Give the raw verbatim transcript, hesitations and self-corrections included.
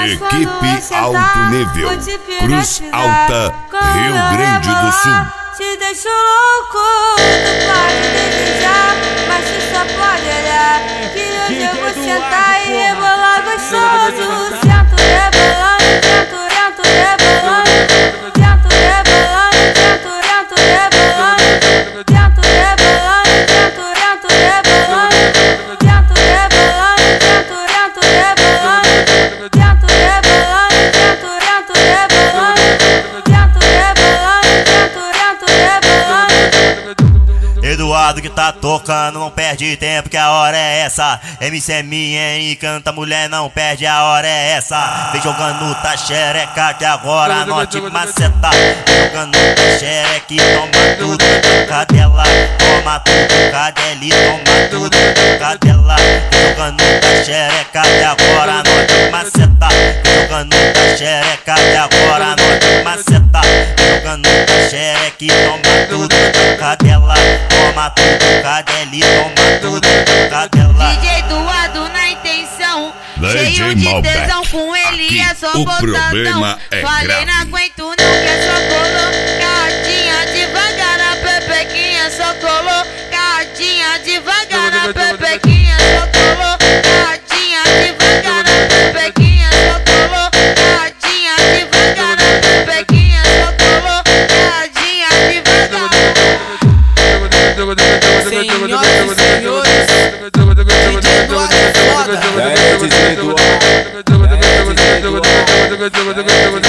Equipe Alto Nível, Cruz Alta, Rio Grande do Sul. Te deixo louco, tu pode desejar, mas tu só pode olhar. Que hoje eu vou sentar e rebolar gostoso. Sento rebolando, sento, rento, rebolando. Sento rebolando, sento, rento, rebolando. Sento rebolando, sento, rento, rebolando. Sento rebolando, sento, rento, rebolando. Sento rebolando, sento, rento, rebolando. Sento rebolando, sento, rento, rebolando. Eduardo que tá tocando, não perde tempo que a hora é essa. M C M N canta, mulher não perde, a hora é essa. Vem jogando tá xereca que agora nós te maceta. Vem jogando tá xereca e toma tudo, cadela. Toma tudo, cadeli, toma tudo, cadela. Vem jogando tá xereca que agora nós te maceta. Vem jogando tá xereca que agora nós te maceta. Vem jogando tá xereca e toma tudo, cadela. Toma tudo, cadeli, toma tudo, cadela. D J Eduardo na intenção, D J cheio de Malbec. tesão, com ele Aqui é só o botadão. problema é Falei, grave. não aguento não, que é só colocadinha devagar na pepequinha, só colocadinha devagar na pepequinha, só colocadinha devagar na pepequinha, só colocadinha devagar na pepequinha, só colocadinha devagar. Senhoras e senhores, D J Eduardo é foda. É, D J Eduardo. É, D J Eduardo.